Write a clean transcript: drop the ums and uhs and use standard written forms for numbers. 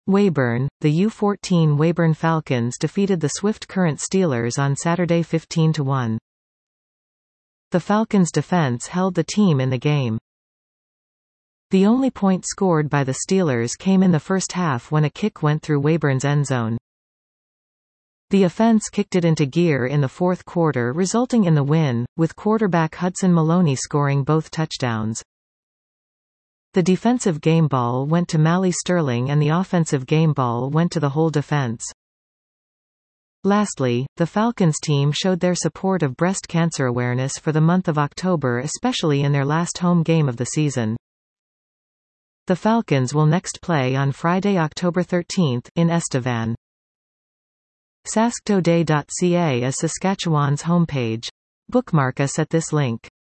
Weyburn, the U14 Weyburn Falcons defeated the Swift Current Steelers on Saturday 15-1. The Falcons' defense held the team in the game. The only point scored by the Steelers came in the first half when a kick went through Weyburn's end zone. The offense kicked it into gear in the fourth quarter, resulting in the win, with quarterback Hudson Maloney scoring both touchdowns. The defensive game ball went to Mally Sterling and the offensive game ball went to the whole defense. Lastly, the Falcons team showed their support of breast cancer awareness for the month of October, especially in their last home game of the season. The Falcons will next play on Friday, October 13, in Estevan. Sasktoday.ca is Saskatchewan's homepage. Bookmark us at this link.